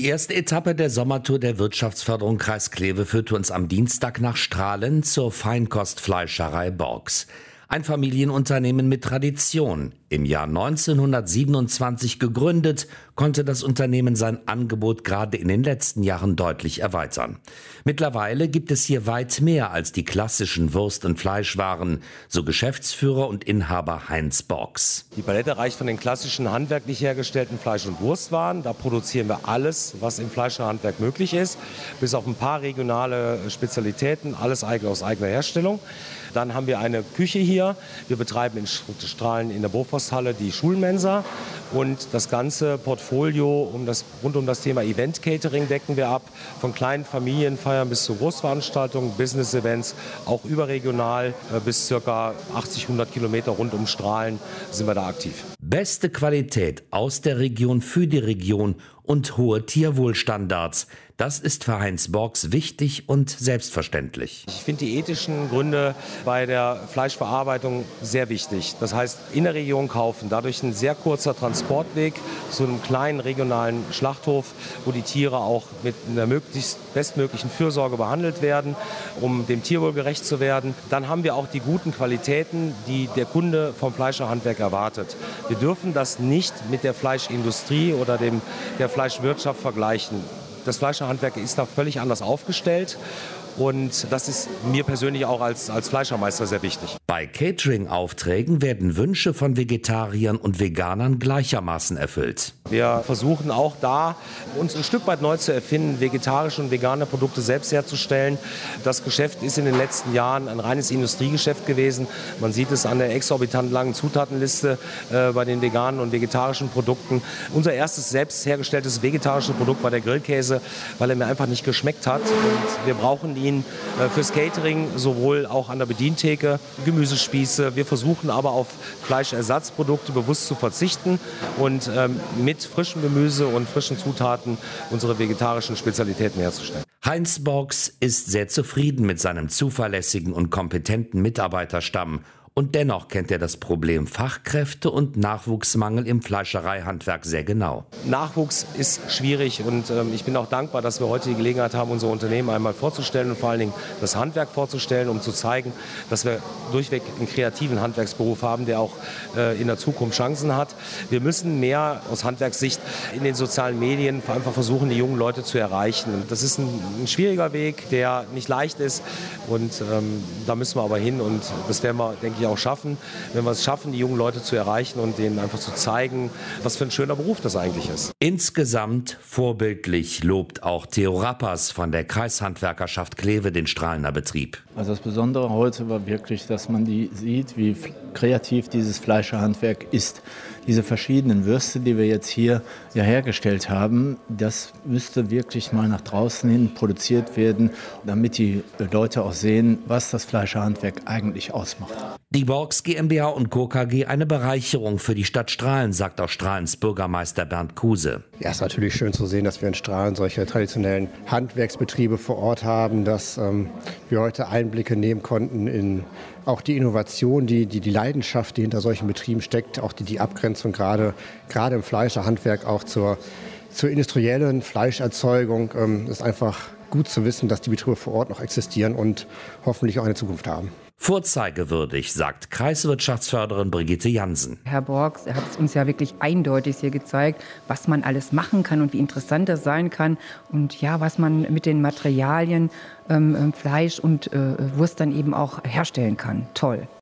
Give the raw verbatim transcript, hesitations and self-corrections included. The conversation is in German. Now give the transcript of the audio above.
Die erste Etappe der Sommertour der Wirtschaftsförderung Kreis Kleve führte uns am Dienstag nach Strahlin zur Feinkostfleischerei Borgs. Ein Familienunternehmen mit Tradition. Im Jahr neunzehnhundertsiebenundzwanzig gegründet, konnte das Unternehmen sein Angebot gerade in den letzten Jahren deutlich erweitern. Mittlerweile gibt es hier weit mehr als die klassischen Wurst- und Fleischwaren, so Geschäftsführer und Inhaber Heinz Borgs. Die Palette reicht von den klassischen handwerklich hergestellten Fleisch- und Wurstwaren. Da produzieren wir alles, was im Fleischerhandwerk möglich ist, bis auf ein paar regionale Spezialitäten, alles aus eigener Herstellung. Dann haben wir eine Küche hier. Wir betreiben in Strahlin in der Bofrosthalle die Schulmensa. Und das ganze Portfolio um das, rund um das Thema Event-Catering decken wir ab. Von kleinen Familienfeiern bis zu Großveranstaltungen, Business-Events, auch überregional bis ca. achtzig, hundert Kilometer rund um Strahlin sind wir da aktiv. Beste Qualität aus der Region für die Region und hohe Tierwohlstandards. Das ist für Heinz Borgs wichtig und selbstverständlich. Ich finde die ethischen Gründe bei der Fleischverarbeitung sehr wichtig. Das heißt, in der Region kaufen, dadurch ein sehr kurzer Transportweg zu einem kleinen regionalen Schlachthof, wo die Tiere auch mit einer möglichst bestmöglichen Fürsorge behandelt werden, um dem Tierwohl gerecht zu werden. Dann haben wir auch die guten Qualitäten, die der Kunde vom Fleischerhandwerk erwartet. Wir dürfen das nicht mit der Fleischindustrie oder dem, der Fleischwirtschaft vergleichen. Das Fleischerhandwerk ist da völlig anders aufgestellt und das ist mir persönlich auch als, als Fleischermeister sehr wichtig. Bei Catering-Aufträgen werden Wünsche von Vegetariern und Veganern gleichermaßen erfüllt. Wir versuchen auch da, uns ein Stück weit neu zu erfinden, vegetarische und vegane Produkte selbst herzustellen. Das Geschäft ist in den letzten Jahren ein reines Industriegeschäft gewesen. Man sieht es an der exorbitant langen Zutatenliste äh, bei den veganen und vegetarischen Produkten. Unser erstes selbst hergestelltes vegetarisches Produkt war der Grillkäse, weil er mir einfach nicht geschmeckt hat. Und wir brauchen ihn äh, fürs Catering, sowohl auch an der Bedientheke, Gemüsespieße. Wir versuchen aber auf Fleischersatzprodukte bewusst zu verzichten und ähm, mit frischem Gemüse und frischen Zutaten unsere vegetarischen Spezialitäten herzustellen. Heinz Borgs ist sehr zufrieden mit seinem zuverlässigen und kompetenten Mitarbeiterstamm. Und dennoch kennt er das Problem Fachkräfte und Nachwuchsmangel im Fleischereihandwerk sehr genau. Nachwuchs ist schwierig und ähm, ich bin auch dankbar, dass wir heute die Gelegenheit haben, unser Unternehmen einmal vorzustellen und vor allen Dingen das Handwerk vorzustellen, um zu zeigen, dass wir durchweg einen kreativen Handwerksberuf haben, der auch äh, in der Zukunft Chancen hat. Wir müssen mehr aus Handwerkssicht in den sozialen Medien einfach versuchen, die jungen Leute zu erreichen. Und das ist ein, ein schwieriger Weg, der nicht leicht ist und ähm, da müssen wir aber hin und das werden wir, denke ich, auch schaffen, wenn wir es schaffen, die jungen Leute zu erreichen und denen einfach zu zeigen, was für ein schöner Beruf das eigentlich ist. Insgesamt vorbildlich lobt auch Theo Rappers von der Kreishandwerkerschaft Kleve den Strahlener Betrieb. Also das Besondere heute war wirklich, dass man die sieht, wie kreativ dieses Fleischerhandwerk ist. Diese verschiedenen Würste, die wir jetzt hier ja hergestellt haben, das müsste wirklich mal nach draußen hin produziert werden, damit die Leute auch sehen, was das Fleischerhandwerk eigentlich ausmacht. Die Borgs GmbH und Co. K G eine Bereicherung für die Stadt Strahlin, sagt auch Strahlins Bürgermeister Bernd Kuse. Ja, es ist natürlich schön zu sehen, dass wir in Strahlin solche traditionellen Handwerksbetriebe vor Ort haben, dass ähm, wir heute Einblicke nehmen konnten in auch die Innovation, die, die, die Leidenschaft, die hinter solchen Betrieben steckt, auch die, die Abgrenzung gerade, gerade im Fleischerhandwerk auch zur, zur industriellen Fleischerzeugung. Ähm, es ist einfach gut zu wissen, dass die Betriebe vor Ort noch existieren und hoffentlich auch eine Zukunft haben. Vorzeigewürdig, sagt Kreiswirtschaftsförderin Brigitte Jansen. Herr Borgs hat es uns ja wirklich eindeutig hier gezeigt, was man alles machen kann und wie interessant das sein kann und ja, was man mit den Materialien ähm, Fleisch und äh, Wurst dann eben auch herstellen kann. Toll.